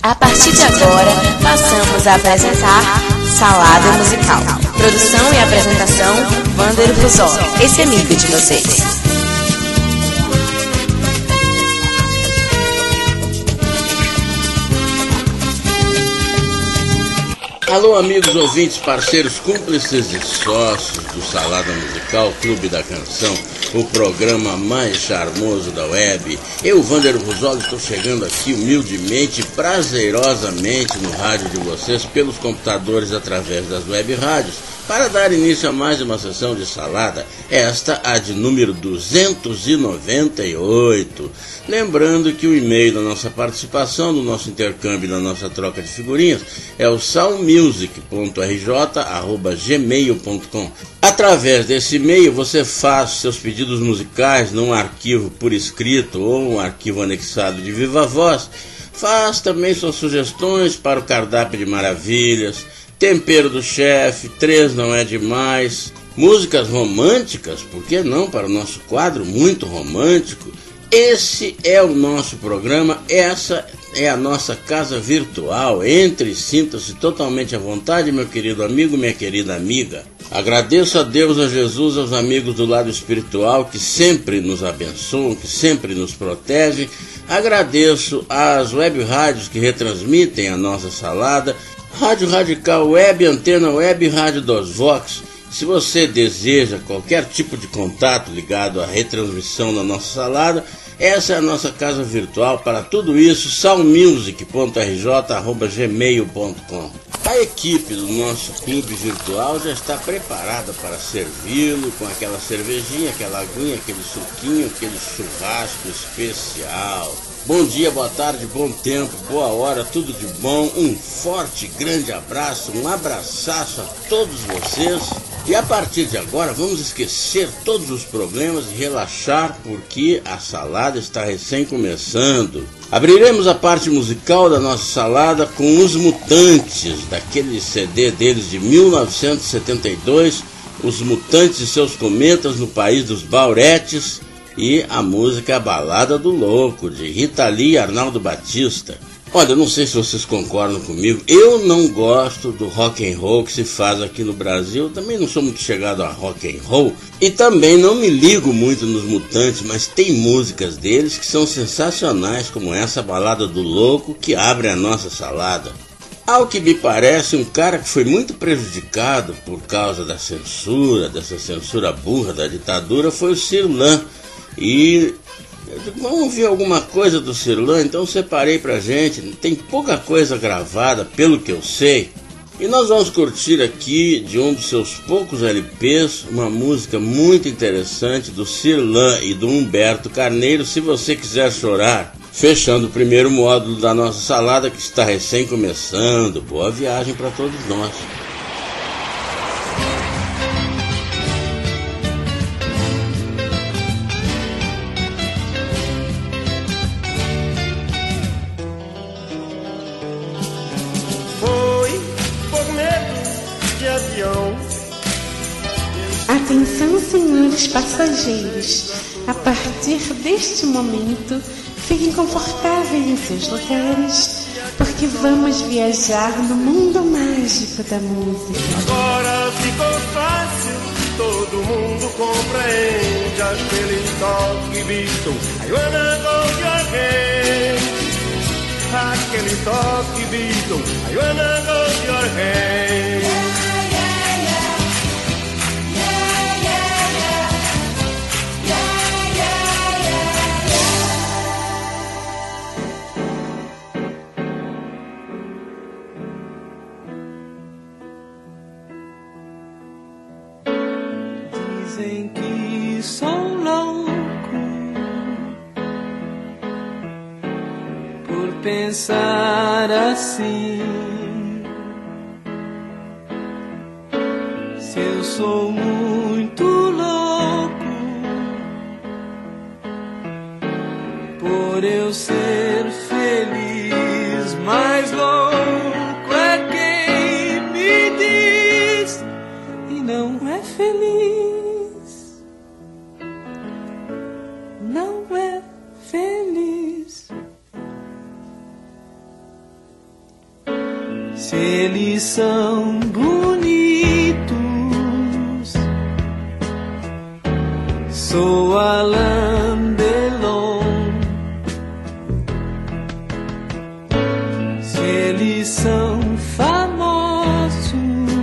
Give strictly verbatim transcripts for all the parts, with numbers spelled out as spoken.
A partir de agora, passamos a apresentar Salada Musical. Produção e apresentação, Wander Rosol, esse amigo de vocês. Alô, amigos ouvintes, parceiros, cúmplices e sócios do Salada Musical, Clube da Canção, o programa mais charmoso da web. Eu, Wander Rosol, estou chegando aqui humildemente, prazerosamente no rádio de vocês, pelos computadores através das web rádios, para dar início a mais uma sessão de Salada, esta a de número duzentos e noventa e oito. Lembrando que o e-mail da nossa participação, do nosso intercâmbio, da nossa troca de figurinhas, é o salmusic ponto r j arroba gmail ponto com. Através desse e-mail você faz seus pedidos musicais num arquivo por escrito ou um arquivo anexado de viva voz. Faz também suas sugestões para o cardápio de maravilhas, tempero do chefe, três não é demais, músicas românticas, por que não, para o nosso quadro muito romântico. Esse é o nosso programa, essa é a nossa casa virtual. Entre e sinta-se totalmente à vontade, meu querido amigo, minha querida amiga. Agradeço a Deus, a Jesus, aos amigos do lado espiritual que sempre nos abençoam, que sempre nos protegem. Agradeço às web rádios que retransmitem a nossa salada, Rádio Radical Web, Antena Web, Rádio dos Vox. Se você deseja qualquer tipo de contato ligado à retransmissão da nossa salada, essa é a nossa casa virtual. Para tudo isso, salmusic ponto r j arroba gmail ponto com. A equipe do nosso clube virtual já está preparada para servi-lo com aquela cervejinha, aquela aguinha, aquele suquinho, aquele churrasco especial. Bom dia, boa tarde, bom tempo, boa hora, tudo de bom. Um forte, grande abraço, um abraçaço a todos vocês. E a partir de agora vamos esquecer todos os problemas e relaxar, porque a salada está recém começando. Abriremos a parte musical da nossa salada com Os Mutantes, daquele C D deles de mil novecentos e setenta e dois, Os Mutantes e Seus Cometas no País dos Bauretes, e a música A Balada do Louco, de Rita Lee e Arnaldo Batista. Olha, eu não sei se vocês concordam comigo, eu não gosto do rock and roll que se faz aqui no Brasil, também não sou muito chegado a rock and roll, e também não me ligo muito nos Mutantes, mas tem músicas deles que são sensacionais, como essa Balada do Louco, que abre a nossa salada. Ao que me parece, um cara que foi muito prejudicado por causa da censura, dessa censura burra da ditadura, foi o Sirlan. E vamos ouvir alguma coisa do Sirlan, então separei pra gente, tem pouca coisa gravada, pelo que eu sei, e nós vamos curtir aqui, de um dos seus poucos L Ps, uma música muito interessante do Sirlan e do Humberto Carneiro, Se Você Quiser Chorar, fechando o primeiro módulo da nossa salada que está recém começando. Boa viagem para todos nós. Atenção, senhores passageiros, a partir deste momento, fiquem confortáveis em seus lugares, porque vamos viajar no mundo mágico da música. Agora ficou fácil, todo mundo compreende aquele toque Beatle, I wanna go your hand. Aquele toque Beatle, I wanna go your hand. Dizem que sou louco por pensar assim. Se eu sou muito louco por eu ser feliz, mais louco é quem me diz e não é feliz. Não é feliz. se eles são bonitos. Sou Alain Delon, se eles são famosos.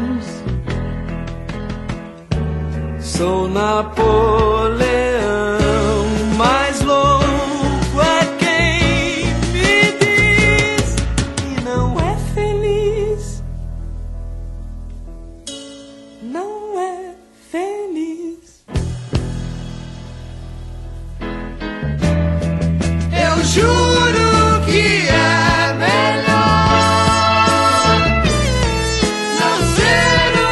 Sou Napoleão, mais louco é quem me diz que não é feliz. Não é feliz. Eu juro que é melhor não ser um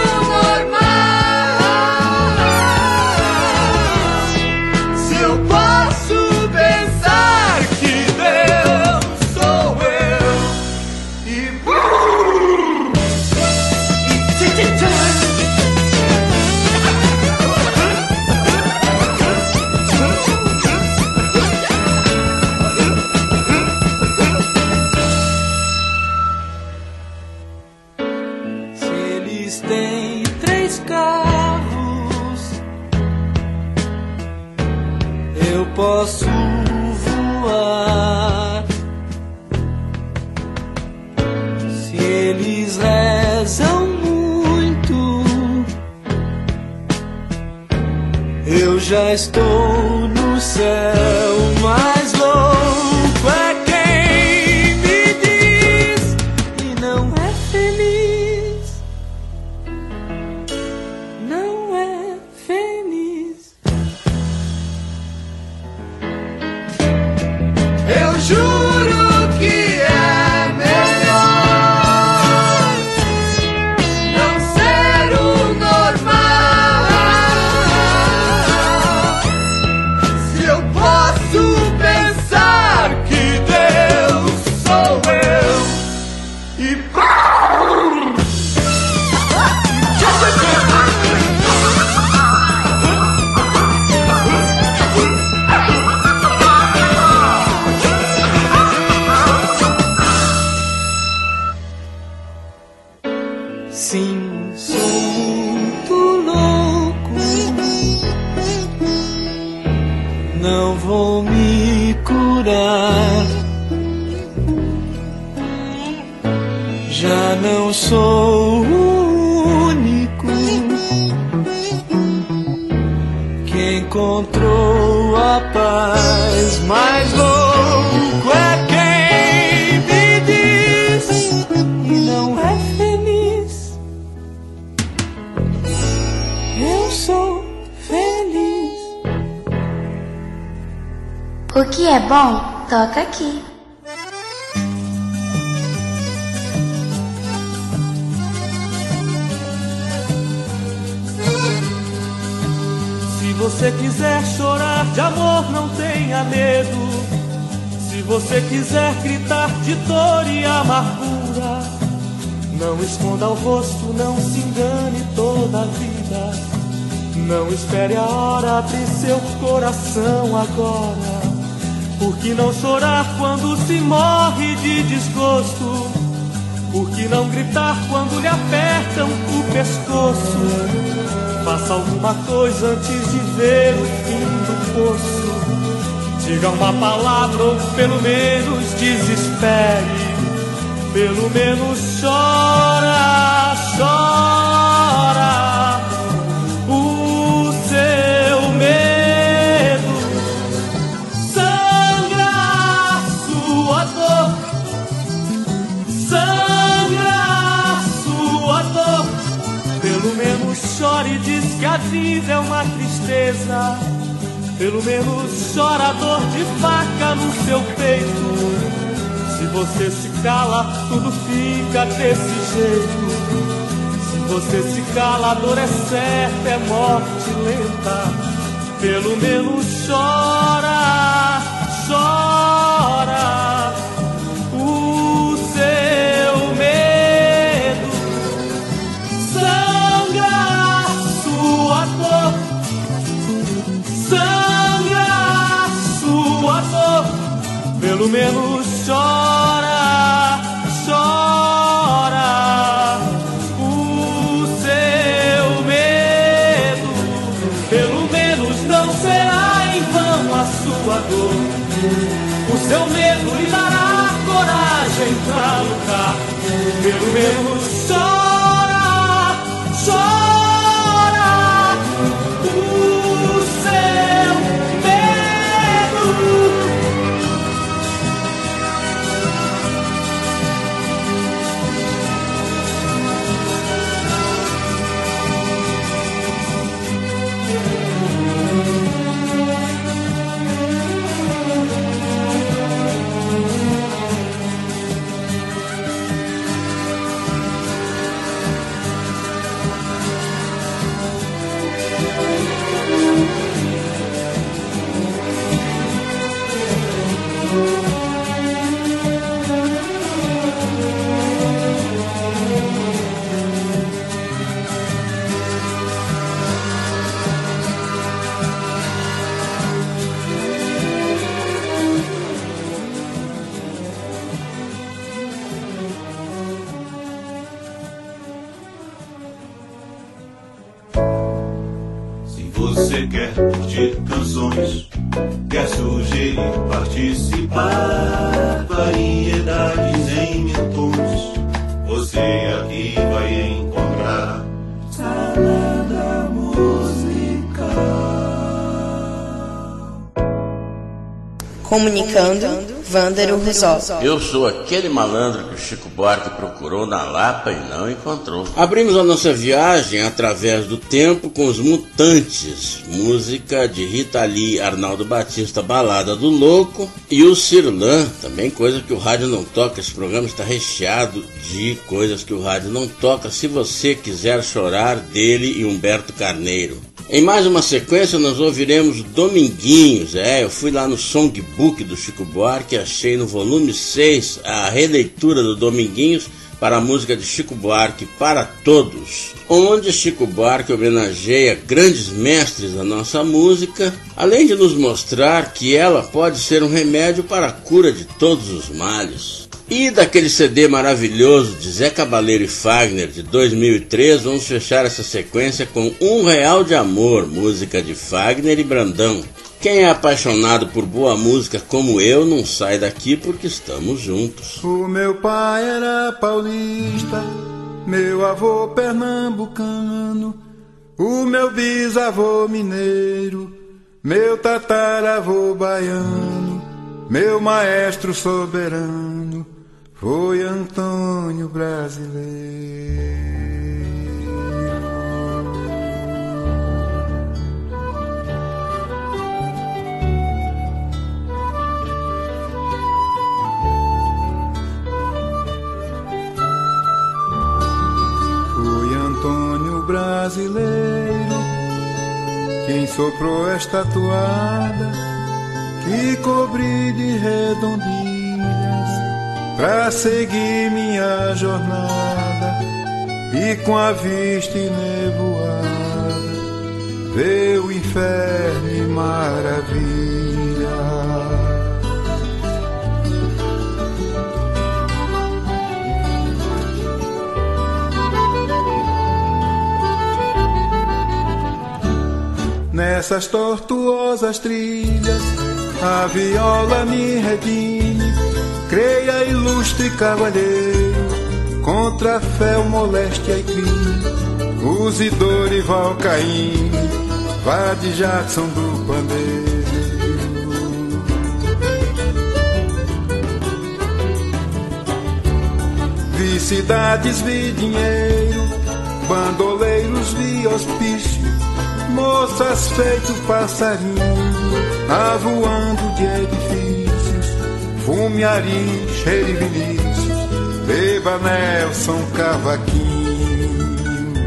normal. Se eu posso pensar que Deus sou eu e se eles têm três carros, eu posso voar. Se eles rezam muito, eu já estou no céu. Mais louco é quem me diz e não é feliz. Não é feliz. Eu juro que é melhor não ser o normal. Se eu posso pensar que Deus sou eu e sim, sou muito louco. Não vou me curar. Já não sou o único que encontrou a paz. Mais louco é quem me diz e não é feliz. Eu sou feliz. O que é bom, toca aqui. Se você quiser chorar de amor, não tenha medo. Se você quiser gritar de dor e amargura, não esconda o rosto, não se engane toda a vida. Não espere a hora, abrir seu coração agora. Por que não chorar quando se morre de desgosto? Por que não gritar quando lhe apertam o pescoço? Faça alguma coisa antes de ver o fim do poço. Diga uma palavra ou pelo menos desespere. Pelo menos chora, chora o seu medo. Sangra a sua dor, sangra a sua dor. Pelo menos chore e diz que a vida é uma tristeza. Pelo menos chora a dor de faca no seu peito. Se você se cala, tudo fica desse jeito. Se você se cala, a dor é certa, é morte lenta. Pelo menos chora, chora o seu medo. Sangra a sua dor, sangra a sua dor. Pelo menos chora, chora você quer curtir canções, quer sugerir, participar, variedades em mil tons, você aqui vai encontrar Salada Musical. Comunicando, Vândaro Rizol. Eu sou aquele malandro que o Chico Buarque procurou na Lapa e não encontrou. Abrimos a nossa viagem através do tempo com os Mutantes, música de Rita Lee, Arnaldo Batista, Balada do Louco, e o Cirlan, também coisa que o rádio não toca. Esse programa está recheado de coisas que o rádio não toca. Se você quiser chorar, dele e Humberto Carneiro. Em mais uma sequência nós ouviremos Dominguinhos. É, eu fui lá no Songbook do Chico Buarque e achei no volume seis a releitura do Dominguinhos para a música de Chico Buarque para Todos, onde Chico Buarque homenageia grandes mestres da nossa música, além de nos mostrar que ela pode ser um remédio para a cura de todos os males. E daquele C D maravilhoso de Zé Cabaleiro e Fagner de dois mil e três, vamos fechar essa sequência com Um Real de Amor, música de Fagner e Brandão. Quem é apaixonado por boa música como eu não sai daqui porque estamos juntos. O meu pai era paulista, meu avô pernambucano, o meu bisavô mineiro, meu tataravô baiano, meu maestro soberano foi Antônio Brasileiro. Foi Antônio Brasileiro quem soprou esta toada que cobri de redondilhas pra seguir minha jornada e com a vista enevoada ver o inferno e maravilha. Nessas tortuosas trilhas a viola me redime. Creia, ilustre cavalheiro, contra a fé, moléstia e crime. Use Dorival Caymmi, vá de Jackson do Pandeiro. Vi cidades, vi dinheiro, bandoleiros, vi hospício, moças feito passarinho, avoando de edifícios. Fume, Ari, cheire Vinícius, beba Nelson Cavaquinho.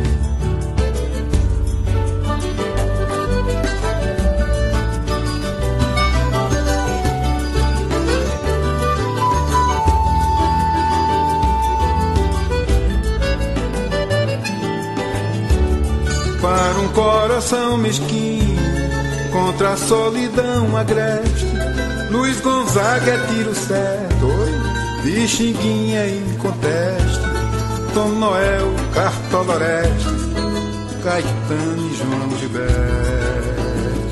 Para um coração mesquinho, contra a solidão agreste, Luiz Gonzaga é tiro certo, oi, de Xinguinha em conteste, Tom Noel, Cartola Oreste, Caetano e João Gilberto.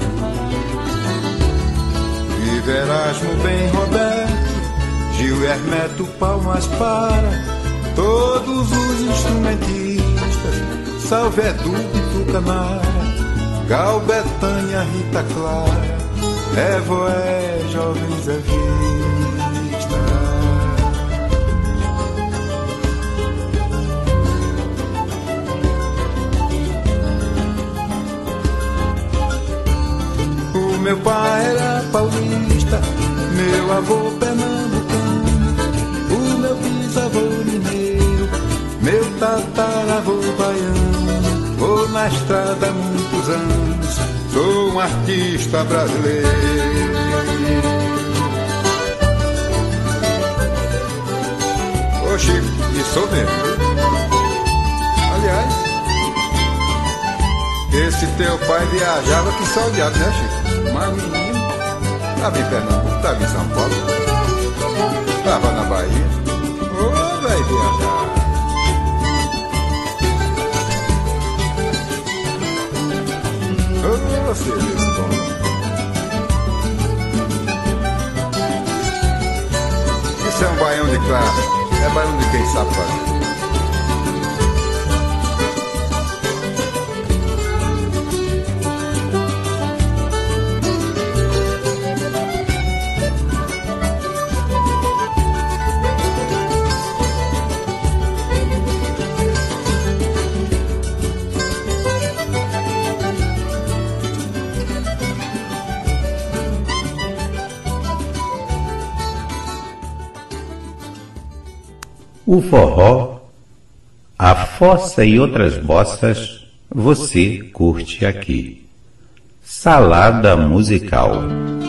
Viva Erasmo, bem Roberto, Gil Hermeto, palmas para todos os instrumentistas, salve Edu e Tucanara, Gal, Betânia, Rita Clara, Evoé, jovens é vista. O meu pai era paulista, meu avô pernambucano, o meu bisavô mineiro, meu tataravô baiano. Vou na estrada há muitos anos, sou um artista brasileiro. Ô Chico, e sou mesmo. Aliás, esse teu pai viajava que só o diabo, né, Chico? Mas menino, tava em Pernambuco, tava em São Paulo, tava na Bahia. Ô, velho, viajar. Oh, você ver esse tom. Isso é um baião de classe, é baião de quem sabe fazer. O forró, a fossa e outras bossas, você curte aqui. Salada musical.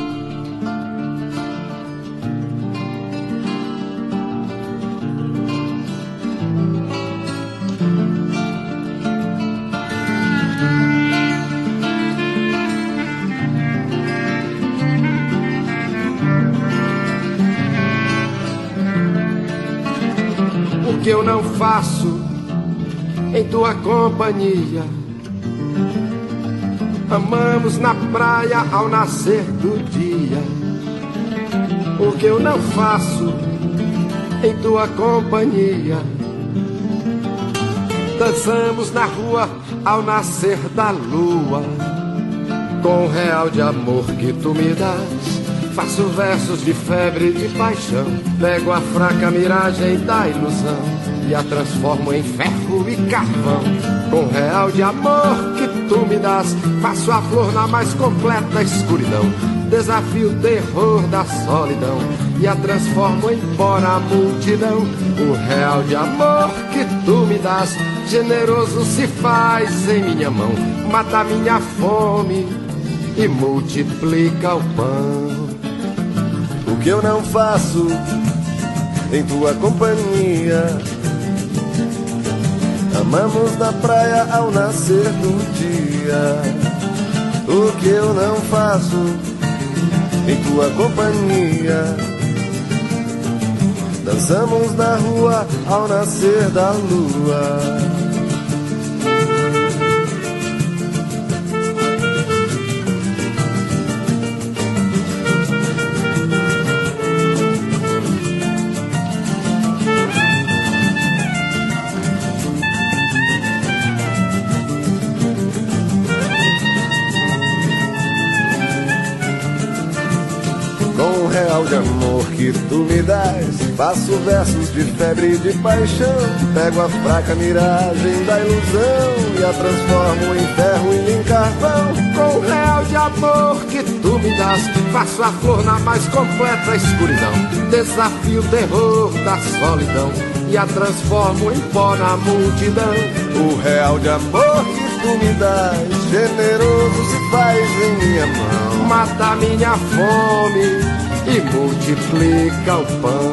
Que eu não faço em tua companhia. Amamos na praia ao nascer do dia. O que eu não faço em tua companhia. Dançamos na rua ao nascer da lua. Com o real de amor que tu me dás, faço versos de febre e de paixão. Pego a fraca miragem da ilusão e a transformo em ferro e carvão. Com o real de amor que tu me dás, faço a flor na mais completa escuridão. Desafio o terror da solidão e a transformo em pó na multidão. O real de amor que tu me dás, generoso se faz em minha mão. Mata minha fome e multiplica o pão. O que eu não faço em tua companhia. Amamos na praia ao nascer do dia. O que eu não faço em tua companhia. Dançamos na rua ao nascer da lua. Real de amor que tu me dás, faço versos de febre e de paixão. Pego a fraca miragem da ilusão e a transformo em ferro e em carvão. Com o real de amor que tu me dás, faço a flor na mais completa escuridão. Desafio o terror da solidão e a transformo em pó na multidão. O real de amor que tu me dás, generoso se faz em minha mão. Mata minha fome e multiplica o pão.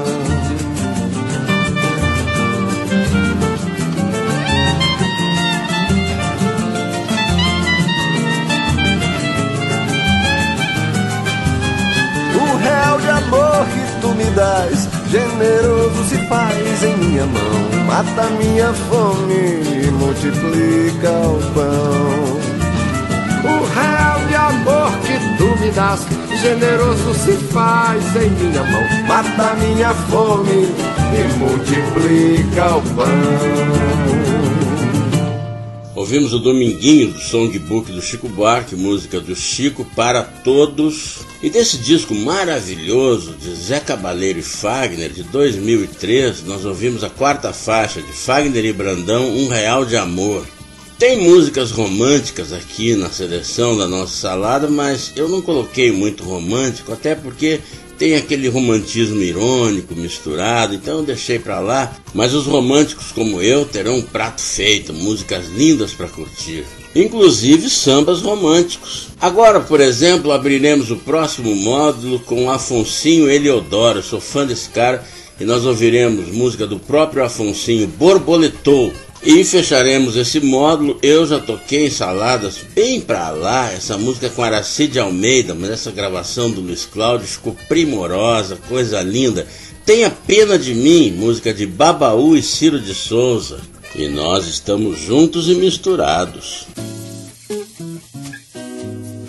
O real de amor que tu me dás, generoso se faz em minha mão. Mata minha fome e multiplica o pão. O real de amor que tu me dás, generoso se faz em minha mão. Mata minha fome e multiplica o pão. Ouvimos o Dominguinho do Songbook do Chico Buarque, música do Chico para todos. E desse disco maravilhoso de Zé Cabaleiro e Fagner, de dois mil e três, nós ouvimos a quarta faixa de Fagner e Brandão, Um Real de Amor. Tem músicas românticas aqui na seleção da nossa salada, mas eu não coloquei muito romântico, até porque tem aquele romantismo irônico misturado, então eu deixei pra lá. Mas os românticos como eu terão um prato feito, músicas lindas para curtir, inclusive sambas românticos. Agora, por exemplo, abriremos o próximo módulo com Afonsinho Eliodoro. Eu sou fã desse cara e nós ouviremos música do próprio Afonsinho, Borboletou. E fecharemos esse módulo, Eu Já Toquei em Saladas, bem pra lá, essa música com Aracide Almeida, mas essa gravação do Luiz Cláudio ficou primorosa, coisa linda. Tenha Pena de Mim, música de Babaú e Ciro de Souza. E nós estamos juntos e misturados.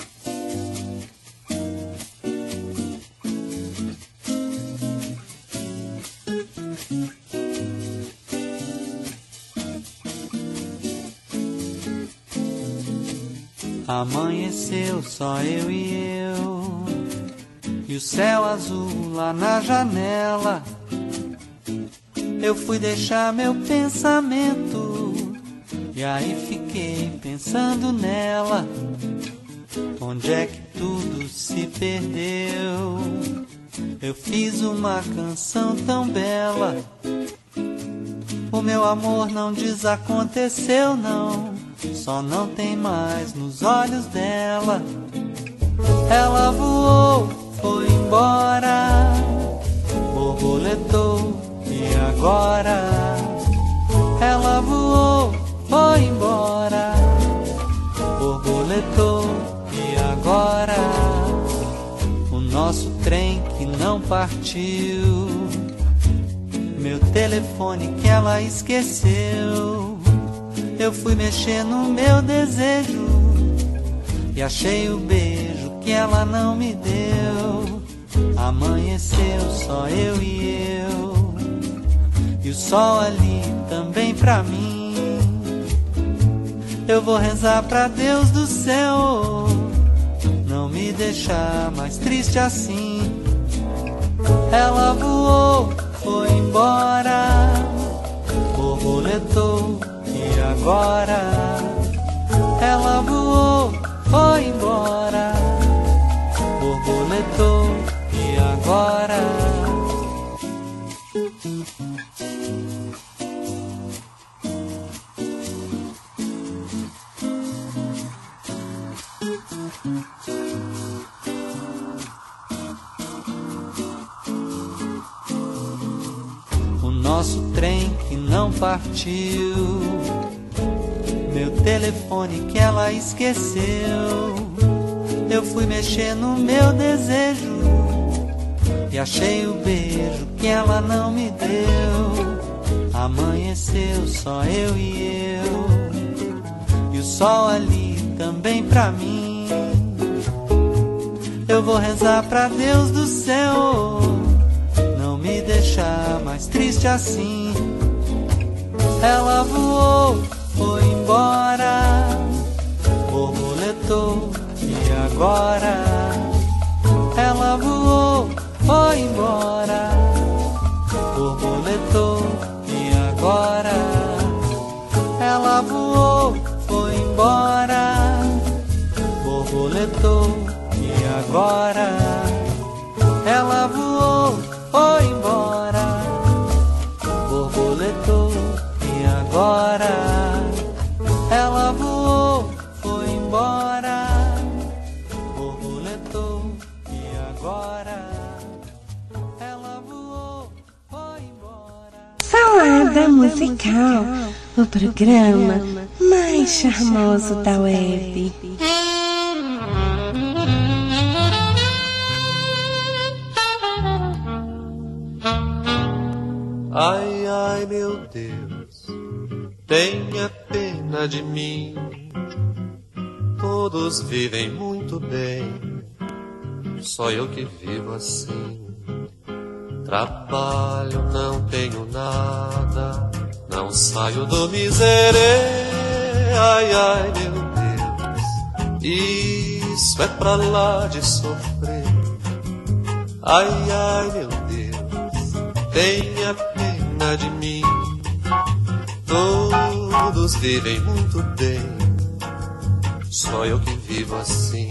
Amanheceu só eu e eu, e o céu azul lá na janela. Eu fui deixar meu pensamento, e aí fiquei pensando nela. Onde é que tudo se perdeu? Eu fiz uma canção tão bela. O meu amor não desaconteceu não, só não tem mais nos olhos dela. Ela voou, foi embora, borboletou e agora? Ela voou, foi embora, borboletou e agora? O nosso trem que não partiu, meu telefone que ela esqueceu. Eu fui mexer no meu desejo e achei o beijo que ela não me deu. Amanheceu só eu e eu, e o sol ali também pra mim. Eu vou rezar pra Deus do céu não me deixar mais triste assim. Ela voou, foi embora, borboletou e agora? Ela voou, foi embora, borboletou e agora? O nosso trem que não partiu, meu telefone que ela esqueceu. Eu fui mexer no meu desejo e achei o beijo que ela não me deu. Amanheceu só eu e eu, e o sol ali também pra mim. Eu vou rezar pra Deus do céu não me deixar mais triste assim. Ela voou, foi embora, borboletou e agora? Ela voou, foi embora, borboletou e agora? Ela voou, foi embora, borboletou e agora? Ela voou, foi embora, borboletou e agora? Ela voou, foi embora, borboletou e agora? Ela voou, foi embora. Salada Musical, o programa mais charmoso da web. Ai, ai, meu Deus, tenha pena de mim. Todos vivem muito bem, só eu que vivo assim. Trabalho, não tenho nada, não saio do miserê. Ai, ai, meu Deus, isso é pra lá de sofrer. Ai, ai, meu Deus, tenha pena de mim. Todos vivem muito bem, só eu que vivo assim.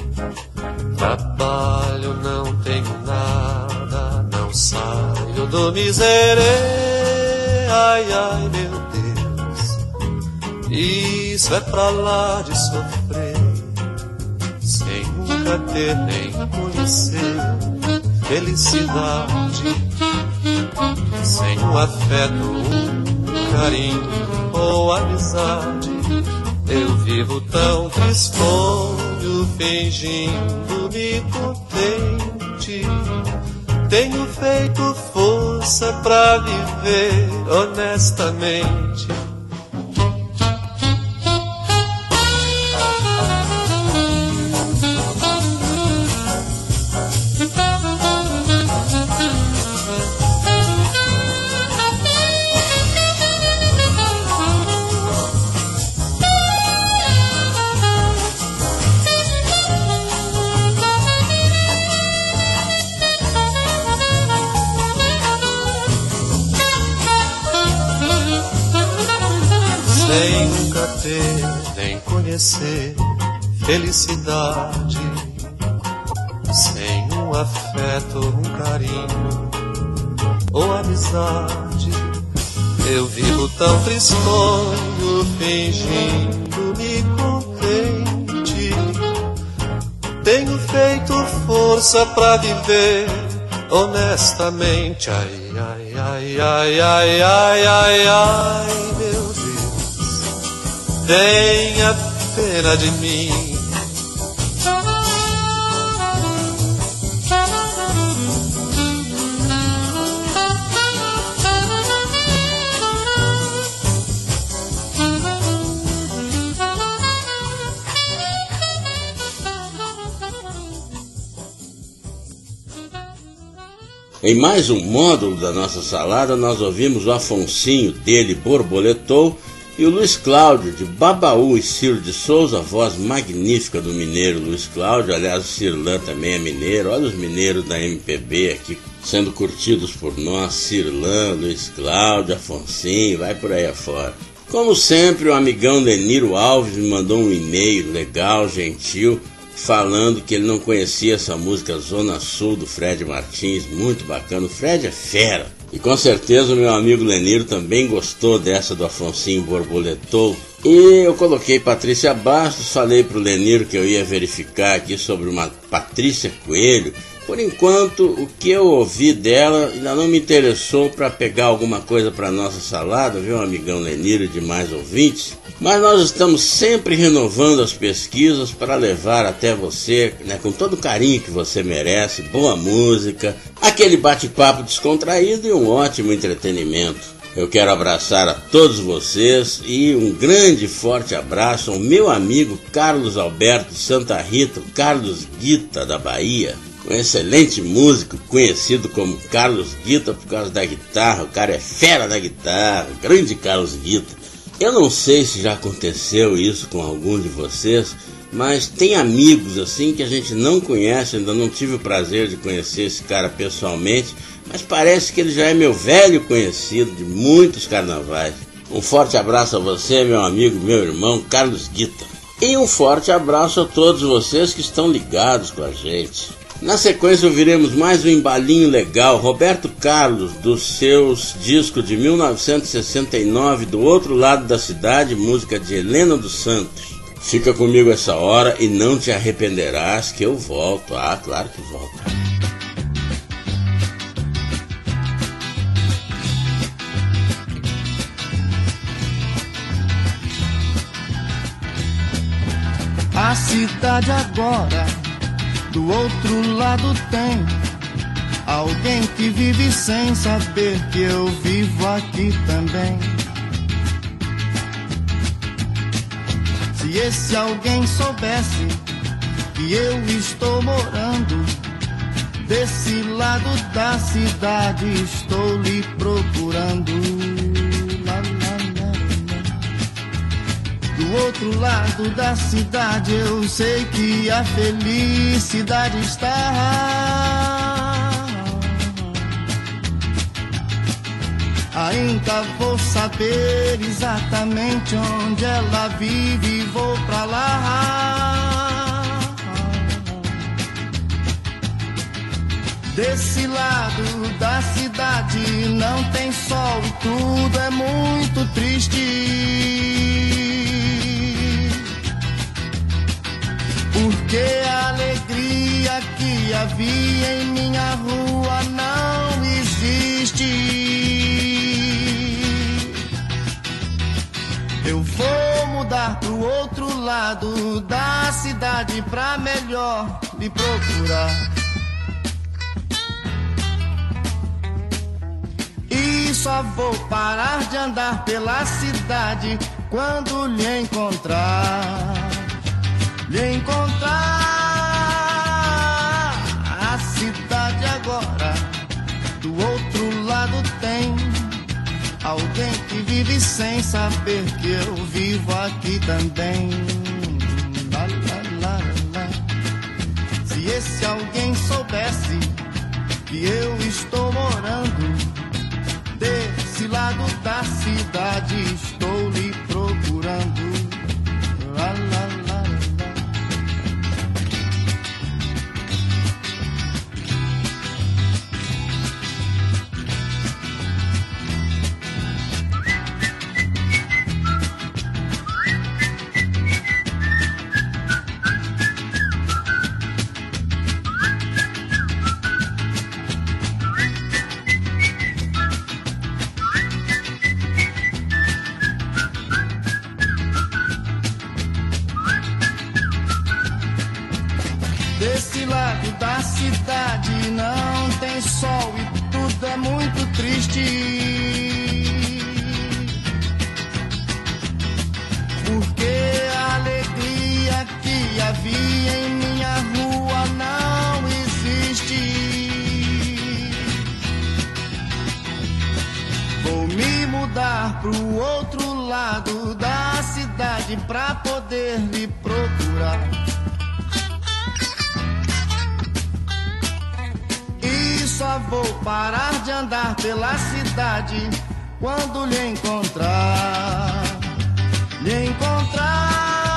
Trabalho, não tenho nada, não saio do miserê. Ai, ai, meu Deus, isso é pra lá de sofrer, sem nunca ter nem conhecer felicidade, sem um afeto, um carinho ou amizade. Eu vivo tão tristonho, fingindo-me contente. Tenho feito força pra viver honestamente. sem nunca ter nem conhecer felicidade, sem um afeto, um carinho ou amizade. Eu vivo tão tristonho, fingindo-me contente. Tenho feito força pra viver honestamente. Ai, ai, ai, ai, ai, ai, ai, ai, meu Deus, tenha pena de mim. Em mais um módulo da nossa salada, nós ouvimos o Afonsinho, dele Borboletou, e o Luiz Cláudio, de Babaú e Ciro de Souza, a voz magnífica do mineiro Luiz Cláudio. Aliás, o Cirlã também é mineiro. Olha os mineiros da M P B aqui sendo curtidos por nós: Cirlã, Luiz Cláudio, Afonsinho, vai por aí afora. Como sempre, o amigão Leniro Alves me mandou um e-mail legal, gentil, falando que ele não conhecia essa música Zona Sul do Fred Martins, muito bacana. O Fred é fera. E com certeza o meu amigo Leniro também gostou dessa do Afonsinho Borboletou. E eu coloquei Patrícia Bastos, falei pro Leniro que eu ia verificar aqui sobre uma Patrícia Coelho. Por enquanto, o que eu ouvi dela ainda não me interessou para pegar alguma coisa para nossa salada, viu, amigão Leniro e demais ouvintes? Mas nós estamos sempre renovando as pesquisas para levar até você, né, com todo o carinho que você merece, boa música, aquele bate-papo descontraído e um ótimo entretenimento. Eu quero abraçar a todos vocês e um grande e forte abraço ao meu amigo Carlos Alberto Santa Rita, o Carlos Guita da Bahia. Um excelente músico, conhecido como Carlos Guita por causa da guitarra. O cara é fera da guitarra, grande Carlos Guita. Eu não sei se já aconteceu isso com algum de vocês, mas tem amigos assim que a gente não conhece, ainda não tive o prazer de conhecer esse cara pessoalmente, mas parece que ele já é meu velho conhecido de muitos carnavais. Um forte abraço a você, meu amigo, meu irmão Carlos Guita. E um forte abraço a todos vocês que estão ligados com a gente. Na sequência ouviremos mais um embalinho legal, Roberto Carlos, dos seus discos de mil novecentos e sessenta e nove, Do Outro Lado da Cidade, música de Helena dos Santos. Fica comigo essa hora e não te arrependerás que eu volto. Ah, claro que volto. A cidade agora, do outro lado tem alguém que vive sem saber que eu vivo aqui também. Se esse alguém soubesse que eu estou morando desse lado da cidade, estou lhe procurando. Do outro lado da cidade eu sei que a felicidade está. Ainda vou saber exatamente onde ela vive e vou pra lá. Desse lado da cidade não tem sol e tudo é muito triste. Porque a alegria que havia em minha rua não existe. Eu vou mudar pro outro lado da cidade pra melhor me procurar. E só vou parar de andar pela cidade quando lhe encontrar. Lhe encontrar. A cidade agora, do outro lado tem alguém que vive sem saber que eu vivo aqui também. Lá, lá, lá, lá. Se esse alguém soubesse que eu estou morando desse lado da cidade, estou lhe procurando. é muito triste, porque a alegria que havia em minha rua não existe. Vou me mudar pro outro lado da cidade pra poder lhe procurar. E só vou parar de andar pela cidade quando lhe encontrar, lhe encontrar.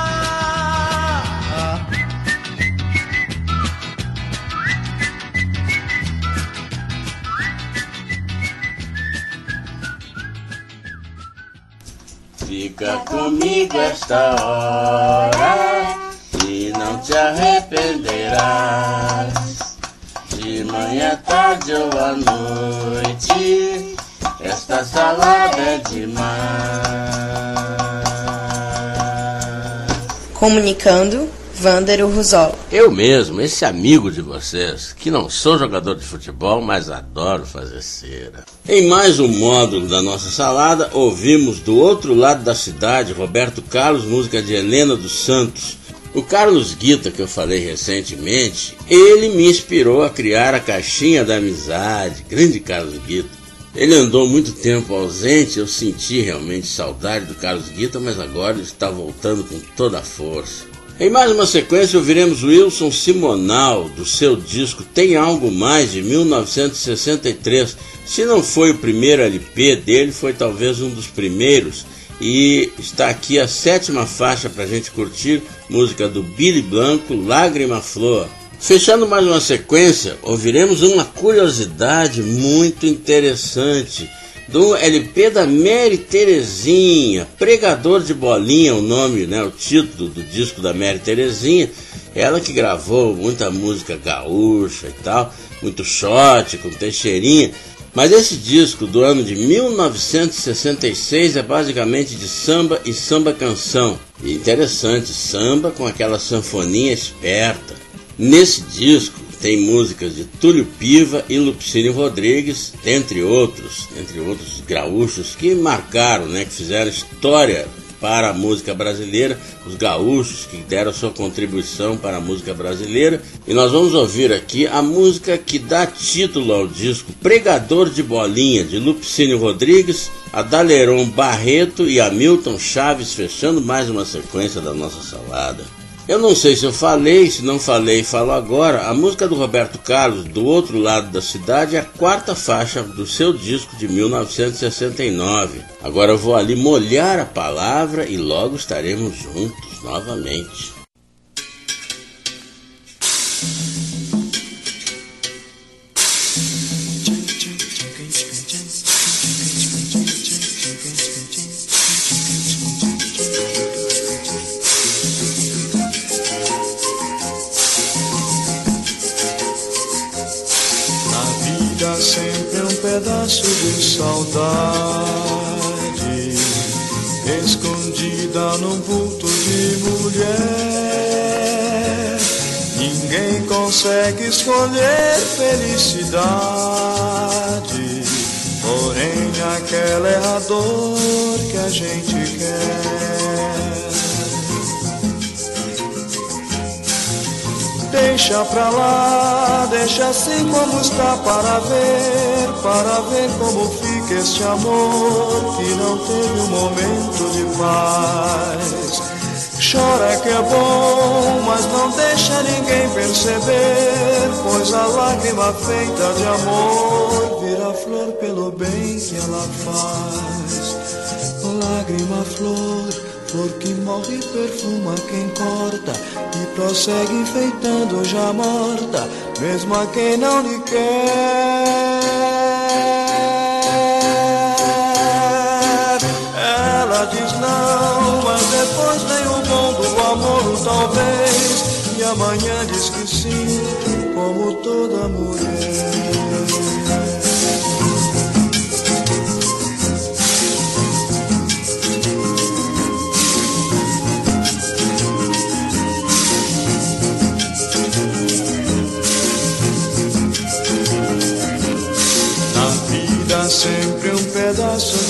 Fica comigo esta hora e não te arrependerás. De manhã, tarde ou à noite, esta salada é demais. Comunicando, Vander Ruzol. Eu mesmo, esse amigo de vocês, que não sou jogador de futebol, mas adoro fazer cera. Em mais um módulo da nossa salada, ouvimos Do Outro Lado da Cidade, Roberto Carlos, música de Helena dos Santos. O Carlos Guita, que eu falei recentemente, ele me inspirou a criar a Caixinha da Amizade. Grande Carlos Guita. Ele andou muito tempo ausente, eu senti realmente saudade do Carlos Guita, mas agora ele está voltando com toda a força. Em mais uma sequência ouviremos Wilson Simonal, do seu disco Tem Algo Mais, de mil novecentos e sessenta e três. Se não foi o primeiro L P dele, foi talvez um dos primeiros. E está aqui a sétima faixa para a gente curtir, música do Billy Blanco, Lágrima Flor. Fechando mais uma sequência, ouviremos uma curiosidade muito interessante do L P da Mary Terezinha, Pregador de Bolinha, o nome, né, o título do disco da Mary Terezinha. Ela que gravou muita música gaúcha e tal, muito shot com Teixeirinha. Mas esse disco do ano de mil novecentos e sessenta e seis é basicamente de samba e samba-canção. E interessante, samba com aquela sanfoninha esperta. Nesse disco tem músicas de Túlio Piva e Lupicínio Rodrigues, entre outros, entre outros gaúchos que marcaram, né, que fizeram história para a música brasileira, os gaúchos que deram sua contribuição para a música brasileira. E nós vamos ouvir aqui a música que dá título ao disco, Pregador de Bolinha, de Lupicínio Rodrigues, Adaleron Barreto e Hamilton Chaves, fechando mais uma sequência da nossa salada. Eu não sei se eu falei, se não falei, falo agora. A música do Roberto Carlos, Do Outro Lado da Cidade, é a quarta faixa do seu disco de mil novecentos e sessenta e nove. Agora eu vou ali molhar a palavra e logo estaremos juntos novamente. Sempre um pedaço de saudade escondida num vulto de mulher. Ninguém consegue escolher felicidade, porém aquela é a dor que a gente quer. Deixa pra lá, deixa assim como está para ver, para ver como fica este amor que não teve um momento de paz. Chora que é bom, mas não deixa ninguém perceber, pois a lágrima feita de amor vira flor pelo bem que ela faz. Lágrima, flor, flor que morre perfuma quem corta e prossegue enfeitando já morta, mesmo a quem não lhe quer. Ela diz não, mas depois vem o bom do amor, o talvez, e amanhã diz que sim, como toda mulher.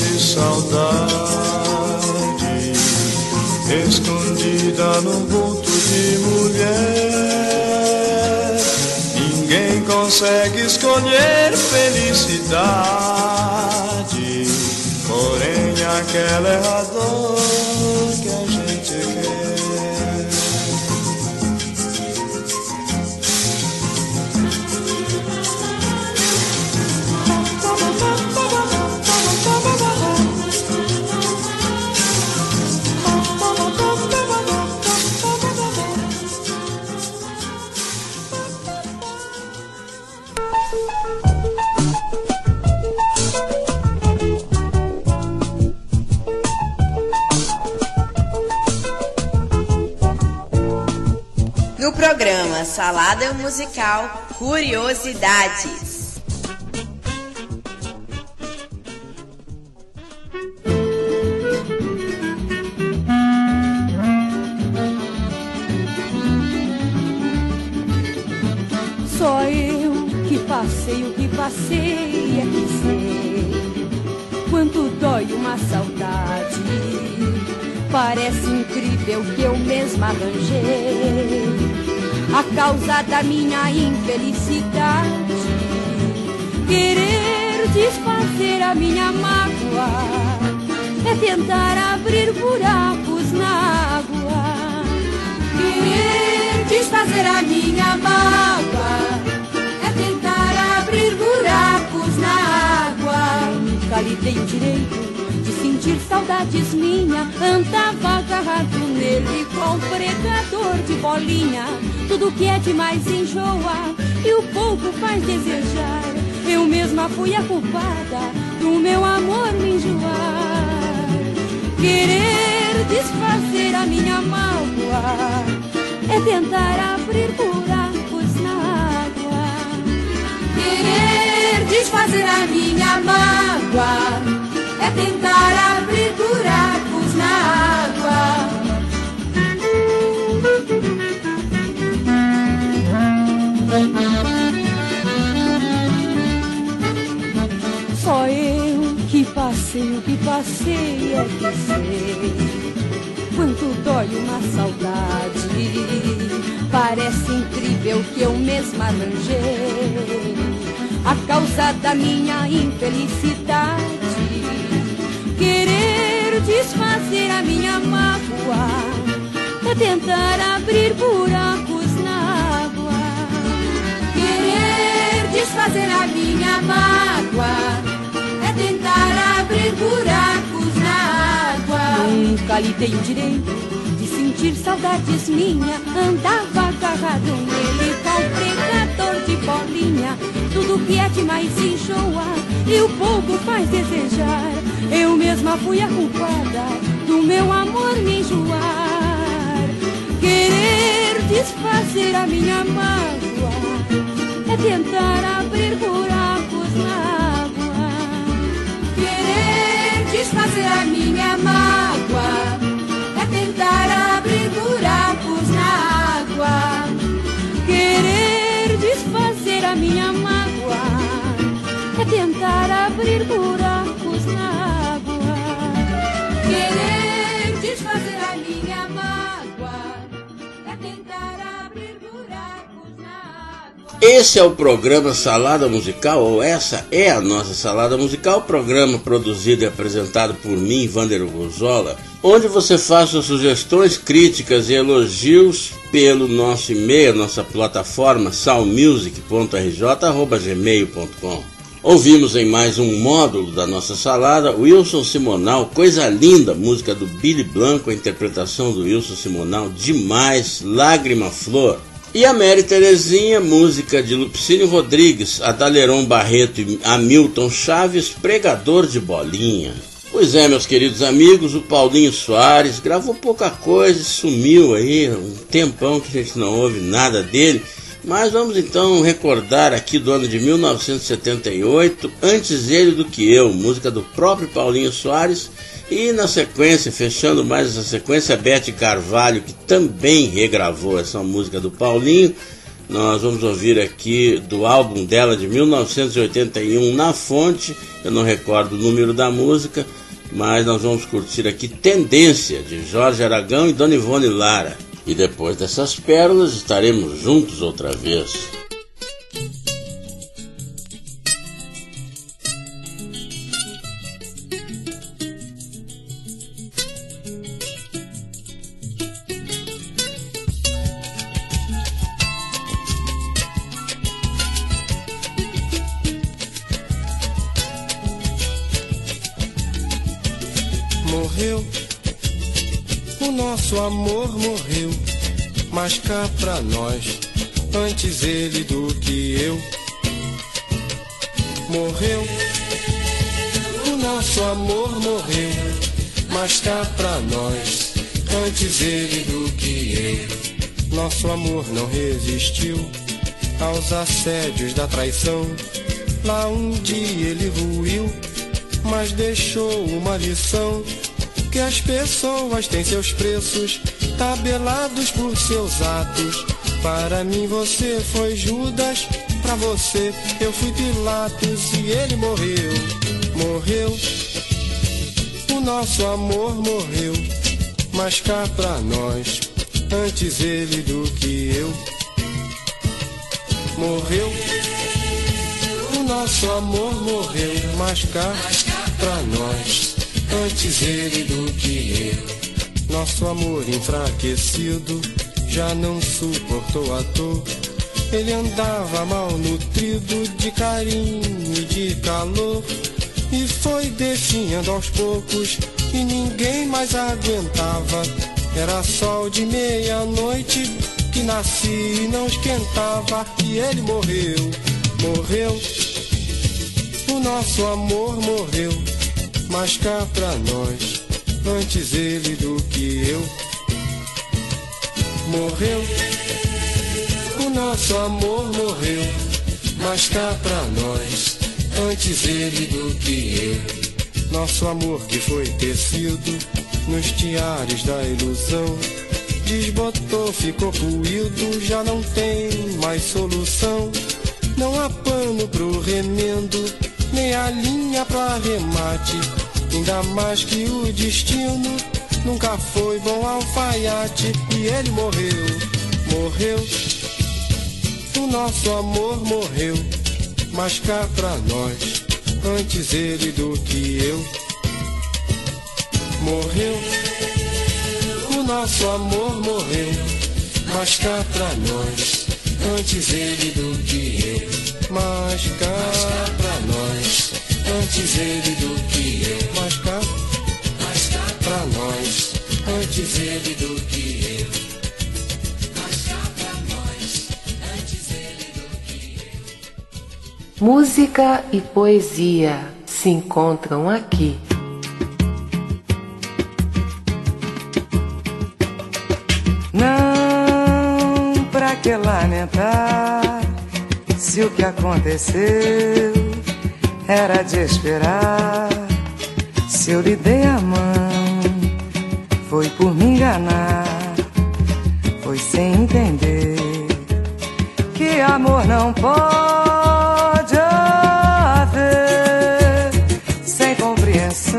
de saudade, escondida num vulto de mulher. Ninguém consegue escolher felicidade, porém aquela é a dor que a gente quer. No programa Salada Musical, curiosidades. Só eu que passei o que passei é que sei quanto dói uma saudade. Parece incrível que eu mesma arranjei a causa da minha infelicidade. Querer desfazer a minha mágoa é tentar abrir buracos na água. Querer desfazer a minha mágoa é tentar abrir buracos na água. Nunca lhe dei o direito de sentir saudades minha. Andava agarrado nele com pregador de bolinha. Tudo que é demais enjoa e o pouco faz desejar. Eu mesma fui a culpada do meu amor me enjoar. Querer desfazer a minha mágoa é tentar abrir buracos na água. Querer desfazer a minha mágoa é tentar abrir buracos na água. Só eu que passei o que passei é que sei quanto dói uma saudade. Parece incrível que eu mesma arranjei a causa da minha infelicidade. Querer desfazer a minha mágoa é tentar abrir buracos na água. Querer desfazer a minha mágoa é tentar abrir buracos na água. Nunca lhe dei o direito de sentir saudades minha. Andava agarrado nele com pregador de bolinha. Tudo que é demais enjoa e o pouco faz desejar. Eu mesma fui a culpada do meu amor me enjoar. Querer desfazer a minha mágoa é tentar abrir buracos na água. Querer desfazer a minha mágoa é tentar abrir buracos na água. Querer desfazer a minha mágoa é tentar abrir buracos na água. Querer desfazer a minha mágoa é tentar abrir buracos na água. Esse é o programa Salada Musical, ou essa é a nossa Salada Musical, programa produzido e apresentado por mim, Vander Ruzola, onde você faz suas sugestões, críticas e elogios pelo nosso e-mail, nossa plataforma salmusic ponto r j arroba gmail ponto com. Ouvimos em mais um módulo da nossa salada Wilson Simonal, Coisa Linda, música do Billy Blanco, a interpretação do Wilson Simonal, demais, Lágrima Flor. E a Mary Terezinha, música de Lupicínio Rodrigues, Adaleron Barreto e Hamilton Chaves, Pregador de Bolinha. Pois é, meus queridos amigos, o Paulinho Soares gravou pouca coisa, sumiu aí, um tempão que a gente não ouve nada dele. Mas vamos então recordar aqui do ano de mil novecentos e setenta e oito, Antes Ele do Que Eu, música do próprio Paulinho Soares, e na sequência, fechando mais essa sequência, Bete Carvalho, que também regravou essa música do Paulinho, Nós vamos ouvir aqui do álbum dela de mil novecentos e oitenta e um, Na Fonte. Eu não recordo o número da música, mas nós vamos curtir aqui Tendência, de Jorge Aragão e Dona Ivone Lara. E depois dessas pérolas estaremos juntos outra vez. Morreu, o nosso amor morreu, mas cá pra nós, antes ele do que eu. Morreu, o nosso amor morreu, mas cá pra nós, antes ele do que eu. Nosso amor não resistiu aos assédios da traição. Lá um dia ele ruiu, mas deixou uma lição, que as pessoas têm seus preços tabelados por seus atos. Para mim você foi Judas, pra você eu fui Pilatos e ele morreu. Morreu, o nosso amor morreu, mas cá pra nós, antes ele do que eu. Morreu, o nosso amor morreu, mas cá pra nós, antes ele do que eu. Nosso amor enfraquecido já não suportou a dor. Ele andava mal nutrido de carinho e de calor, e foi definhando aos poucos e ninguém mais aguentava. Era sol de meia-noite que nascia e não esquentava, e ele morreu. Morreu, o nosso amor morreu, mas cá pra nós, antes ele do que eu. Morreu, o nosso amor morreu, mas cá pra nós, antes ele do que eu. Nosso amor que foi tecido nos tiares da ilusão, desbotou, ficou ruído, já não tem mais solução. Não há pano pro remendo, nem a linha pro arremate, ainda mais que o destino nunca foi bom alfaiate, e ele morreu. Morreu, o nosso amor morreu, mas cá pra nós, antes ele do que eu. Morreu, o nosso amor morreu, mas cá pra nós, antes ele do que eu. Mas cá pra nós, antes ele do que eu. Mas cá, mas cá pra nós, antes ele do que eu. Mas cá pra nós, antes ele do que eu. Música e poesia se encontram aqui. Não, pra que lamentar, se o que aconteceu era de esperar. Se eu lhe dei a mão, foi por me enganar, foi sem entender que amor não pode haver sem compreensão.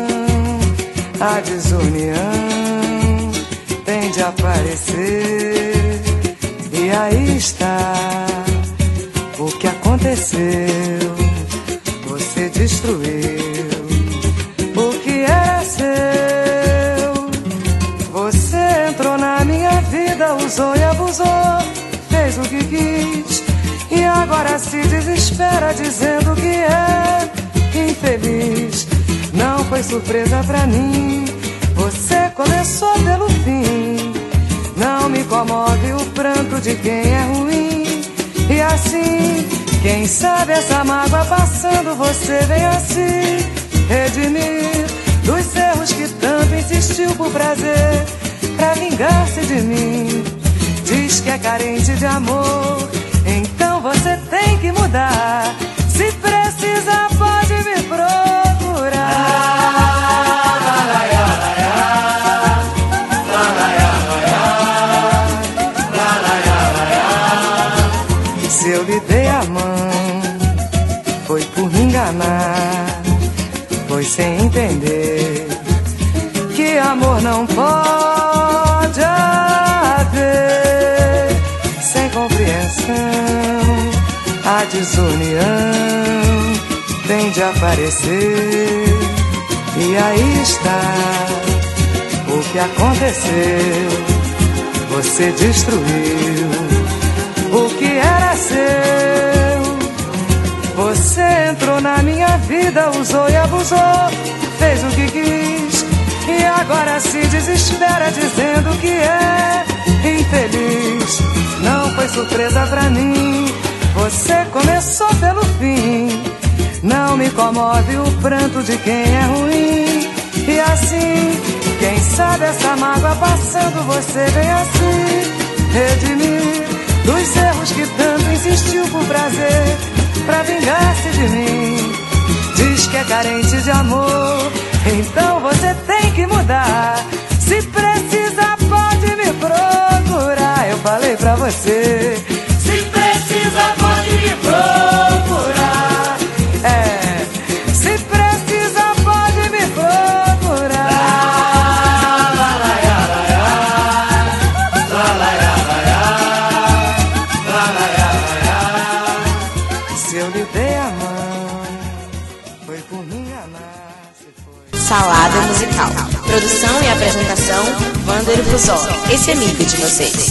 A desunião tem de aparecer, e aí está o que aconteceu. Você destruiu o que era seu. Você entrou na minha vida, usou e abusou, fez o que quis, e agora se desespera dizendo que é infeliz. Não foi surpresa pra mim, você começou pelo fim. Não me comove o pranto de quem é ruim, e assim, quem sabe essa mágoa passando, você vem assim redimir dos erros que tanto insistiu por prazer, pra vingar-se de mim. Diz que é carente de amor, então você tem que mudar. Se precisa pode me procurar. entender que amor não pode haver sem compreensão. A desunião tem de aparecer. E aí está o que aconteceu. Você destruiu o que era seu. Você entrou na minha vida, usou e abusou, fez o que quis e agora se desespera dizendo que é infeliz. Não foi surpresa pra mim, você começou pelo fim. Não me comove o pranto de quem é ruim. E assim, quem sabe essa mágoa passando, você vem assim redimir dos erros que tanto insistiu por prazer, pra vingar-se de mim. Diz que é carente de amor, então você tem que mudar. Se precisa pode me procurar. Eu falei pra você, se precisa pode me procurar. É, se precisa pode me procurar. Se eu lhe dei a mão, foi por minha amar. Salada Musical. Produção e apresentação, Vander Fusol. Esse amigo de vocês.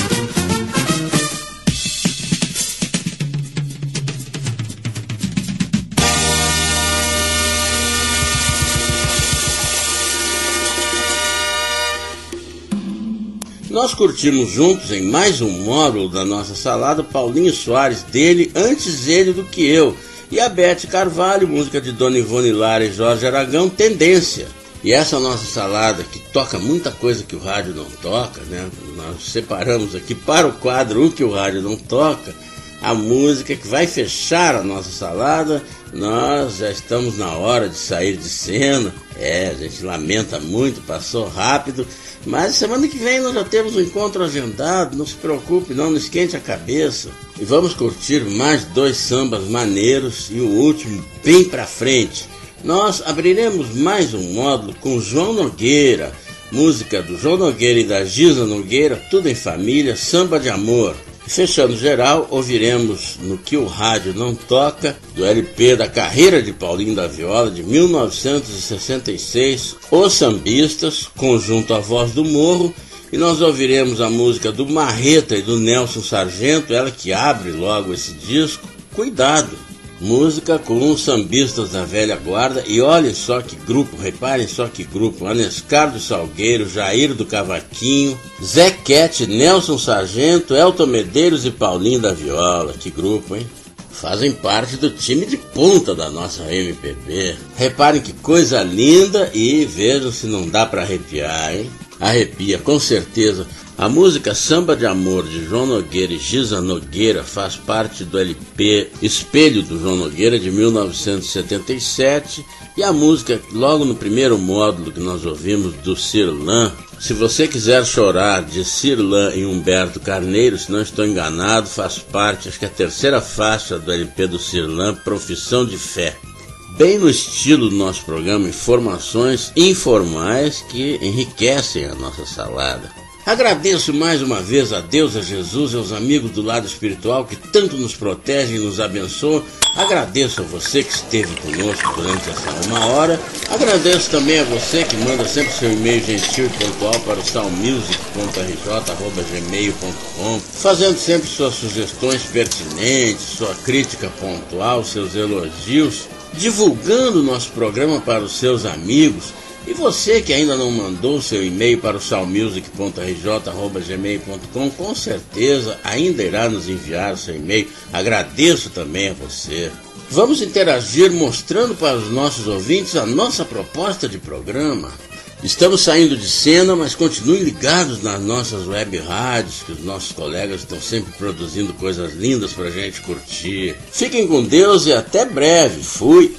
Nós curtimos juntos em mais um módulo da nossa salada Paulinho Soares, dele, antes ele do que eu, e a Bete Carvalho, música de Dona Ivone Lara e Jorge Aragão, Tendência. E essa nossa salada, que toca muita coisa que o rádio não toca, né? Nós separamos aqui para o quadro O que o rádio não toca, a música que vai fechar a nossa salada. Nós já estamos na hora de sair de cena. É, a gente lamenta muito, passou rápido, mas semana que vem nós já temos um encontro agendado. Não se preocupe não, não esquente a cabeça. E vamos curtir mais dois sambas maneiros e o último bem pra frente. Nós abriremos mais um módulo com João Nogueira, música do João Nogueira e da Giza Nogueira, tudo em família, samba de amor. E fechando geral, ouviremos No Que o Rádio Não Toca, do L P da carreira de Paulinho da Viola, de mil novecentos e sessenta e seis, Os Sambistas, conjunto A Voz do Morro, e nós ouviremos a música do Marreta e do Nelson Sargento, ela que abre logo esse disco, Cuidado. Música com os sambistas da velha guarda, e olhem só que grupo, reparem só que grupo: Anescar do Salgueiro, Jair do Cavaquinho, Zé Quete, Nelson Sargento, Elton Medeiros e Paulinho da Viola. Que grupo, hein? Fazem parte do time de ponta da nossa M P B. Reparem que coisa linda e vejam se não dá para arrepiar, hein? Arrepia, com certeza. A música Samba de Amor, de João Nogueira e Giza Nogueira, faz parte do L P Espelho do João Nogueira, de mil novecentos e setenta e sete, e a música, logo no primeiro módulo que nós ouvimos, do Cirlan, Se Você Quiser Chorar, de Cirlan e Humberto Carneiro, se não estou enganado, faz parte, acho que é a terceira faixa do L P do Cirlan, Profissão de Fé. Bem no estilo do nosso programa, informações informais que enriquecem a nossa salada. Agradeço mais uma vez a Deus, a Jesus e aos amigos do lado espiritual que tanto nos protegem e nos abençoam. Agradeço a você que esteve conosco durante essa uma hora. Agradeço também a você que manda sempre seu e-mail gentil e pontual para o salmusic ponto r j arroba gmail ponto com, fazendo sempre suas sugestões pertinentes, sua crítica pontual, seus elogios, divulgando o nosso programa para os seus amigos. E você que ainda não mandou seu e-mail para o salmusic ponto r j arroba gmail ponto com, com certeza ainda irá nos enviar o seu e-mail. Agradeço também a você. Vamos interagir mostrando para os nossos ouvintes a nossa proposta de programa. Estamos saindo de cena, mas continuem ligados nas nossas web rádios, que os nossos colegas estão sempre produzindo coisas lindas para a gente curtir. Fiquem com Deus e até breve. Fui!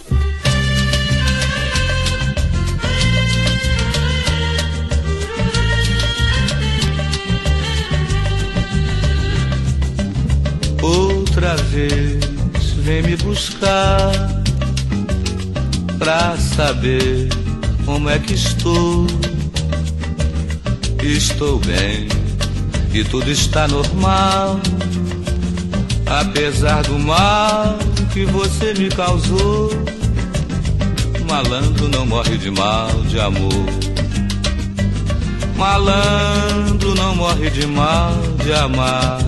Outra vez vem me buscar pra saber como é que estou. Estou bem e tudo está normal, apesar do mal que você me causou. Malandro não morre de mal de amor. Malandro não morre de mal de amar.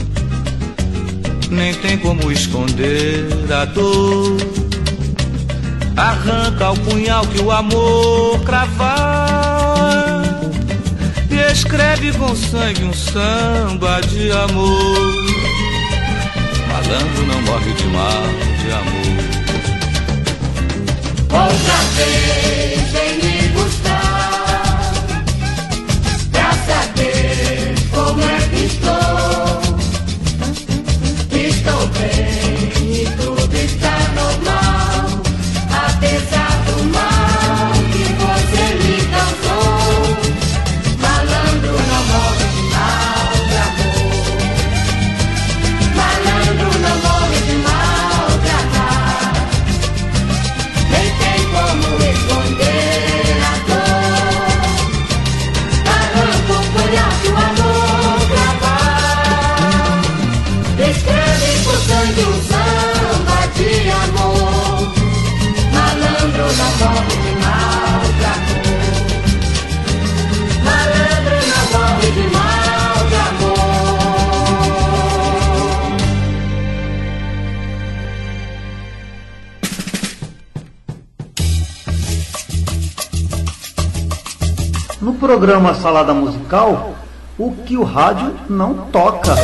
Nem tem como esconder a dor. Arranca o punhal que o amor cravar e escreve com sangue um samba de amor. Malandro não morre de mal de amor. Outra vez vem me buscar pra saber como é que estou. Estou bem e tudo está normal, apesar do mal que você me causou. Malandro não morre de mal de amor. Malandro não morre de mal de amar. Nem tem como esconder a dor. Arranca o punhal que o amor gravar. Escreve com sangue um samba de amor. Malandro não morre de mal de amor. Malandro não morre de mal de amor. No programa Salada Musical, o que o rádio não toca.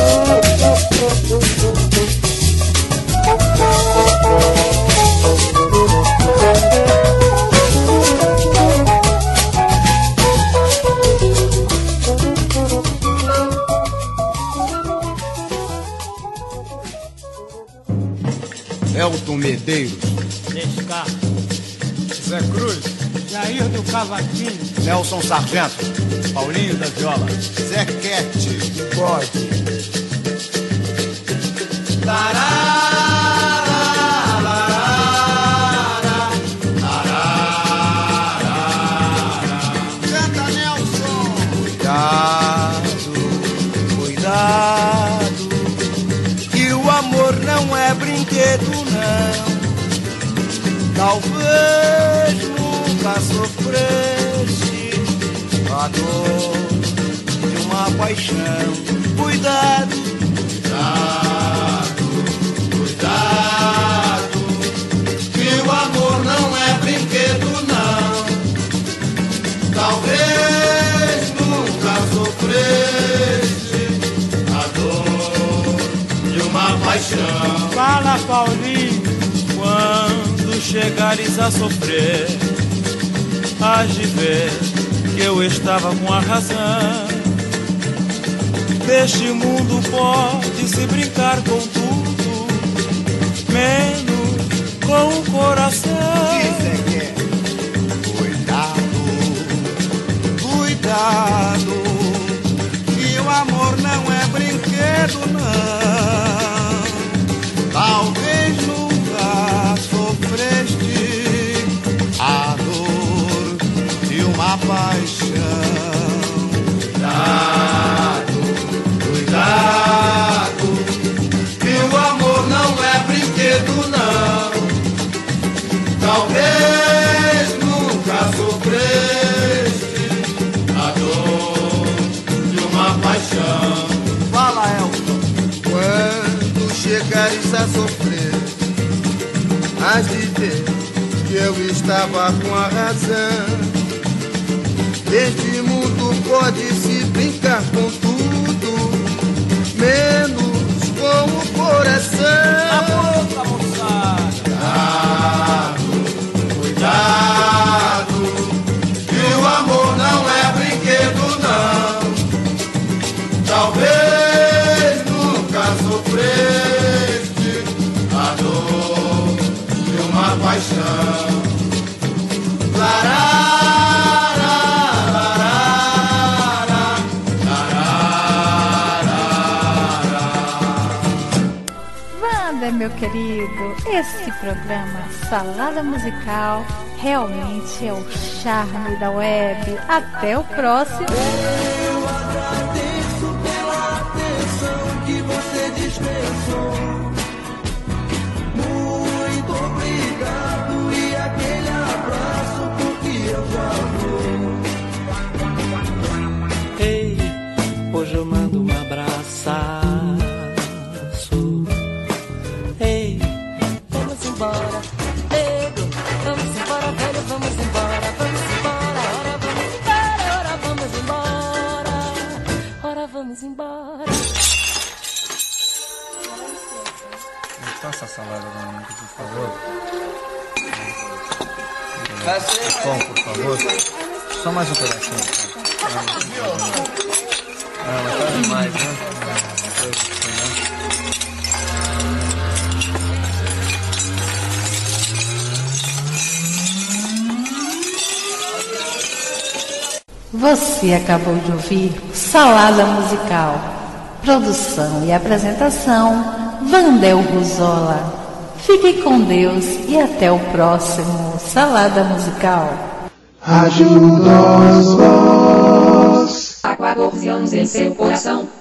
Elton Medeiros, Descartes, Zé Cruz, Jair do Cavaquinho, Nelson Sargento, Paulinho da Viola, Zé Quete, Bode. Canta, Nelson. Cuidado, cuidado, que o amor não é brinquedo, não. Talvez nunca sofreste a dor de uma paixão. Cuidado, Cuidado, cuidado, que o amor não é brinquedo, não. Talvez nunca sofreste a dor de uma paixão. Fala, Paulinho, quando chegares a sofrer, hás de ver que eu estava com a razão. Neste mundo pode-se brincar com tudo, menos com o coração. cuidado, cuidado, que o amor não é brinquedo, não. Talvez nunca sofreste a dor de uma paixão. Cuidado, cuidado, que o amor não é brinquedo, não. Talvez nunca sofreste a dor de uma paixão. Fala, Elton. Quando chegares a sofrer, hás de ver que eu estava com a razão. Neste mundo pode-se brincar com tudo, menos com o coração. A boca, moçada. Cuidado, cuidado, que o amor não é brinquedo, não. Talvez nunca sofreste a dor de uma paixão. Lará, lará, lará, lará. querido, esse programa Salada Musical realmente é o charme da web. Até o próximo. Eu agradeço pela atenção que você dispensou. Muito obrigado e aquele abraço porque eu já vou. Ei, hoje eu mando um abraço. Ei, vamos embora, nego, vamos embora, velho, vamos embora, vamos embora, ora vamos embora, ora vamos embora, ora vamos embora. Faça a salada da minha, por favor. Pão, por favor. Só mais um pedacinho. Ah, mas tá demais, né? Você acabou de ouvir Salada Musical. Produção e apresentação, Vandel Ruzola. Fique com Deus e até o próximo Salada Musical. Ajuda os vós. Há quatorze anos em seu coração.